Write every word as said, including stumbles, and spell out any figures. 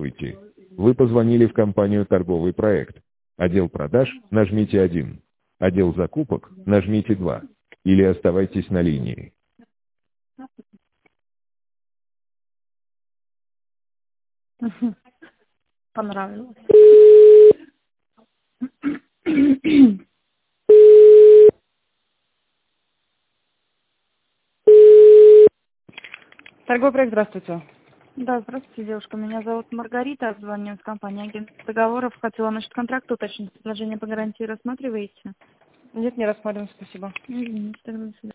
Здравствуйте. Вы позвонили в компанию «Торговый проект». Отдел продаж – нажмите один. Отдел закупок – нажмите два. Или оставайтесь на линии. Мгм. Понравилось. Торговый проект, здравствуйте. Да, здравствуйте, девушка. Меня зовут Маргарита. Звоню с компании агент договоров. Хотела насчет контракта уточнить. Предложение по гарантии рассматриваете? Нет, не рассматриваем, спасибо. Извините, тогда до свидания.